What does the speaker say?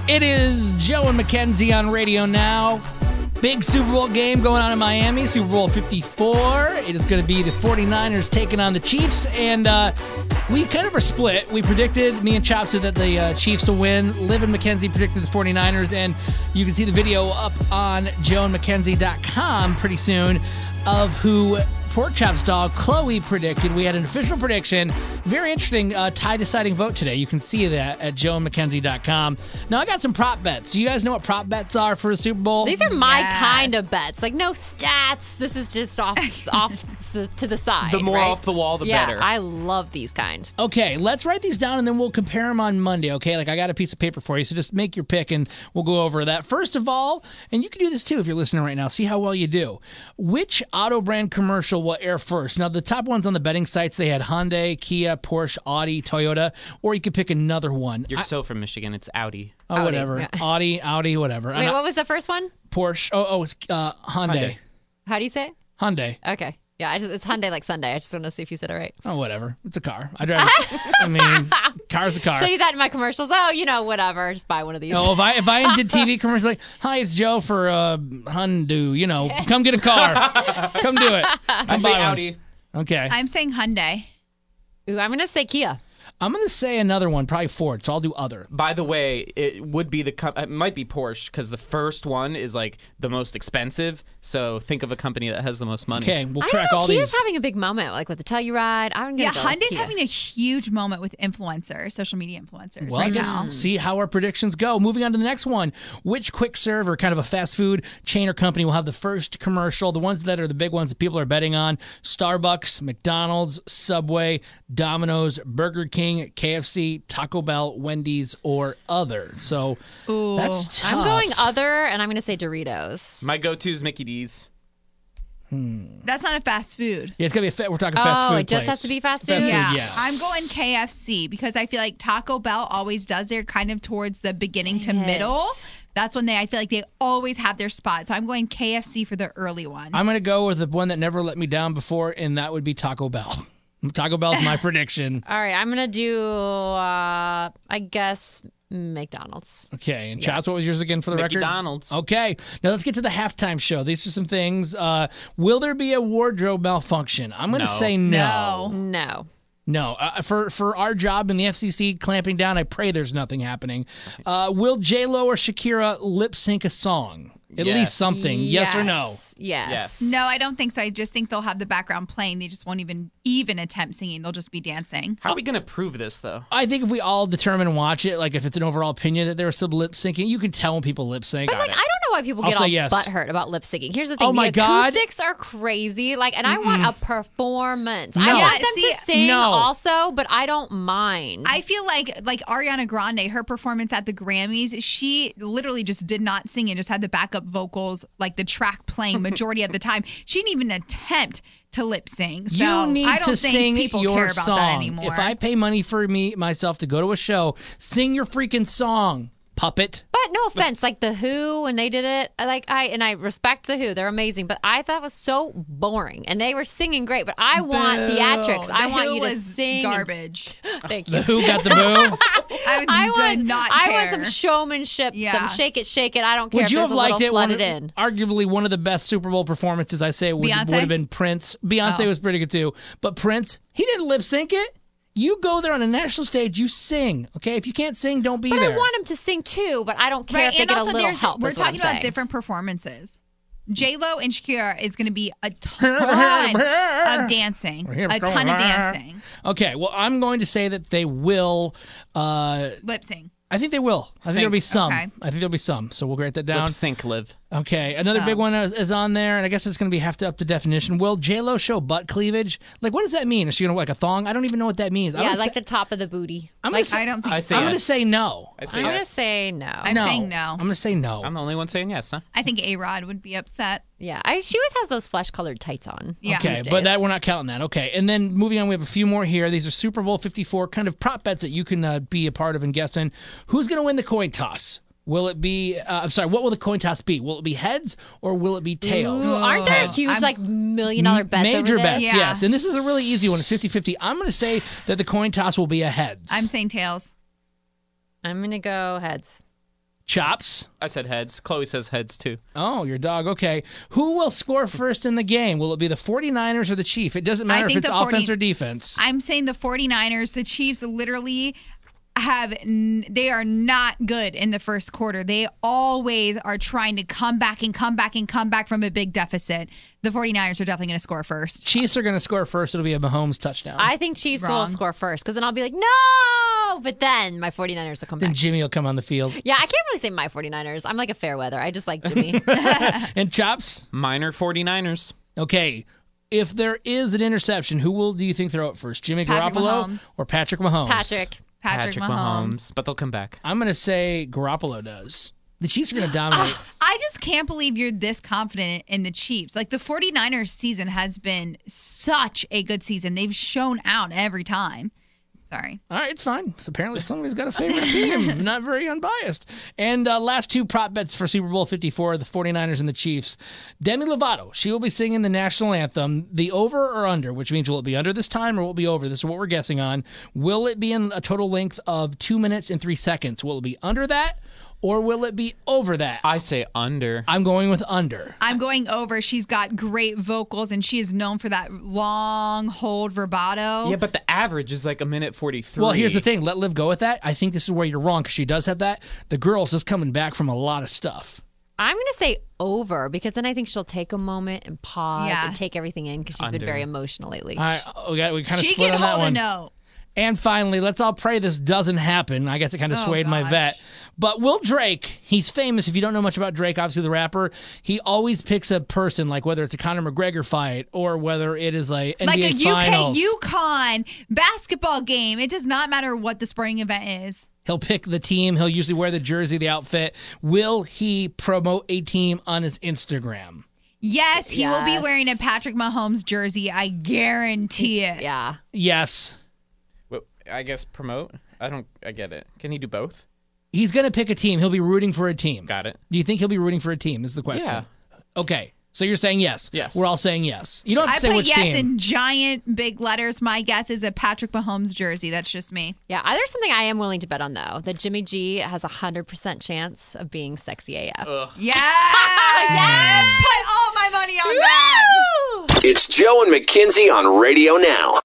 It is Joe and Mackenzie on Radio Now. Big Super Bowl game going on in Miami, Super Bowl 54. It is going to be the 49ers taking on the Chiefs, and we kind of are split. We predicted, me and Chops, that the Chiefs will win. Liv and Mackenzie predicted the 49ers, and you can see the video up on joeandmackenzie.com pretty soon of who Pork Chop's dog, Chloe, predicted. We had an official prediction. Very interesting tie-deciding vote today. You can see that at joeandmackenzie.com. Now, I got some prop bets. Do you guys know what prop bets are for a Super Bowl? These are my kind of bets. Like, no stats. This is just off to the side. The more right? off the wall, the yeah, better. I love these kind. Okay, let's write these down, and then we'll compare them on Monday, okay? Like, I got a piece of paper for you, so just make your pick, and we'll go over that. First of all, and you can do this too if you're listening right now, see how well you do. Which auto brand commercial will air first? Now, the top ones on the betting sites, they had Hyundai, Kia, Porsche, Audi, Toyota, or you could pick another one. You're so from Michigan. It's Audi. Oh, Audi, whatever. yeah. Audi, whatever. Wait, what was the first one? Porsche. It's Hyundai. How do you say it? Hyundai. Okay. Yeah, it's Hyundai like Sunday. I just want to see if you said it right. Oh, whatever. It's a car. I drive. I mean, car's a car. Show you that in my commercials. Oh, whatever. Just buy one of these. No, if I did TV commercials like, "Hi, it's Joe for Hyundai. Come get a car. Come do it." I say Audi. One. Okay. I'm saying Hyundai. Ooh, I'm going to say Kia. I'm going to say another one, probably Ford, so I'll do other. By the way, it would be it might be Porsche because the first one is like the most expensive. So think of a company that has the most money. Okay, we'll I track don't know, all Kia's these. having a big moment, like with the Telluride. I'm going to go with Hyundai's Kia. having a huge moment with influencers, social media influencers Well, right just now. see how our predictions go. Moving on to the next one. Which quick serve or kind of a fast food chain or company will have the first commercial? The ones that are the big ones that people are betting on: Starbucks, McDonald's, Subway, Domino's, Burger King, KFC, Taco Bell, Wendy's, or other. So that's tough. I'm going other, and I'm going to say Doritos. My go-to is Mickey D's. That's not a fast food. Yeah, it's gonna be we're talking fast food. Oh, it just place. has to be fast food? Yeah. I'm going KFC because I feel like Taco Bell always does their kind of towards the beginning to middle. That's when I feel like they always have their spot. So I'm going KFC for the early one. I'm gonna go with the one that never let me down before, and that would be Taco Bell. Taco Bell's my prediction. All right, I'm going to do, I guess, McDonald's. Okay, and Chops, what was yours again for the record? McDonald's. Okay, now let's get to the halftime show. These are some things. Will there be a wardrobe malfunction? I'm going to say no. No. No. For our job in the FCC clamping down, I pray there's nothing happening. Will J-Lo or Shakira lip sync a song? At least something. Yes or no? Yes. No, I don't think so. I just think they'll have the background playing. They just won't even attempt singing. They'll just be dancing. How are we going to prove this, though? I think if we all determine and watch it, like if it's an overall opinion that there was some lip syncing, you can tell when people lip sync. But, I don't know why people I'll get say all yes. butthurt about lip syncing. Here's the thing. Oh, my the God. acoustics are crazy. And I want a performance. No. I want them See, to sing no. also, but I don't mind. I feel like Ariana Grande, her performance at the Grammys, she literally just did not sing and just had the backup vocals, like the track playing majority of the time. She didn't even attempt to lip sing. So You need I don't to think sing people your care about song. that anymore. If I pay money for myself to go to a show, sing your freaking song, puppet. But no offense, like the Who, when they did it, I respect the Who, they're amazing. But I thought it was so boring, and they were singing great. But I want theatrics. I The want Who you to was sing. garbage. Thank you. Who got the boo? I want some showmanship, Yeah. some shake it. I don't care Would if you there's have a little liked it? flooded in. Arguably one of the best Super Bowl performances, I say, would Beyonce? have been Prince. Beyonce Oh. was pretty good too. But Prince, he didn't lip sync it. You go there on a national stage, you sing. Okay? If you can't sing, don't be But there. I want him to sing too, but I don't care if they and get a also little help. we're is what I'm talking about saying. different performances. J-Lo and Shakira is going to be a ton of dancing. A ton of dancing. Okay, well, I'm going to say that they will. Lip sync. I think they will. I think there'll be some. Okay. I think there'll be some. So we'll write that down. Lip sync, Liv. Okay, another big one is on there, and I guess it's going to be have to up to definition. Will J-Lo show butt cleavage? Like, what does that mean? Is she going to like a thong? I don't even know what that means. Yeah, like the top of the booty. I'm I gonna don't think I so. say I'm going to yes. say no. I say I'm going to yes. say no. I'm saying no. I'm going to say no. I'm the only one saying yes, huh? I think A-Rod would be upset. Yeah, she always has those flesh-colored tights on. Yeah. Okay, these but days. we're not counting that. Okay, and then moving on, we have a few more here. These are Super Bowl 54 kind of prop bets that you can be a part of and guess in. Who's going to win the coin toss? Will it be, what will the coin toss be? Will it be heads or will it be tails? Ooh, aren't there Heads. huge, $1 million bets Major over this? bets, Yeah. yes. And this is a really easy one. It's 50-50. I'm going to say that the coin toss will be a heads. I'm saying tails. I'm going to go heads. Chops. I said heads. Chloe says heads too. Oh, your dog. Okay. Who will score first in the game? Will it be the 49ers or the Chiefs? It doesn't matter if think it's the offense or defense. I'm saying the 49ers. The Chiefs literally they are not good in the first quarter. They always are trying to come back from a big deficit. The 49ers are definitely going to score first. Chiefs are going to score first. It'll be a Mahomes touchdown. I think Chiefs will Wrong. score first because then I'll be like, no! But then my 49ers will come Then back. Jimmy will come on the field. Yeah, I can't really say my 49ers. I'm like a fair weather. I just like Jimmy. And Chops? Minor 49ers. Okay. If there is an interception, do you think throw it first? Jimmy Patrick Garoppolo Mahomes. or Patrick Mahomes? Patrick Mahomes. But they'll come back. I'm going to say Garoppolo does. The Chiefs are going to dominate. I just can't believe you're this confident in the Chiefs. Like, the 49ers season has been such a good season. They've shown out every time. Sorry. All right, it's fine. So apparently somebody's got a favorite team. Not very unbiased. And last two prop bets for Super Bowl 54, the 49ers and the Chiefs. Demi Lovato, she will be singing the national anthem. The over or under, which means will it be under this time or will it be over? This is what we're guessing on. Will it be in a total length of 2 minutes and 3 seconds? Will it be under that or will it be over that? I say under. I'm going with under. I'm going over. She's got great vocals, and she is known for that long hold vibrato. Yeah, but the average is like a minute 43. Well, here's the thing. Let Liv go with that. I think this is where you're wrong because she does have that. The girl's just coming back from a lot of stuff. I'm going to say over because then I think she'll take a moment and pause Yeah. and take everything in because she's been Under. very emotional lately. All right, we kind of She split can on that hold one. a note. And finally, let's all pray this doesn't happen. I guess it kind of Oh, swayed my gosh. vet. But Will Drake, he's famous. If you don't know much about Drake, obviously the rapper, he always picks a person, like whether it's a Conor McGregor fight or whether it is a NBA Like a Finals. UK-UConn basketball game. It does not matter what the sporting event is. He'll pick the team. He'll usually wear the jersey, the outfit. Will he promote a team on his Instagram? Yes, he will be Yes. wearing a Patrick Mahomes jersey. I guarantee it. Yeah. Yes. Well, I guess promote. I get it. Can he do both? He's going to pick a team. He'll be rooting for a team. Got it. Do you think he'll be rooting for a team is the question. Yeah. Okay. So you're saying yes. Yes. We're all saying yes. You don't have I to say put which yes team. in giant big letters. My guess is a Patrick Mahomes jersey. That's just me. Yeah. There's something I am willing to bet on, though, that Jimmy G has a 100% chance of being sexy AF. Yes! Yes! Put all my money on that. It's Joe and McKenzie on Radio Now.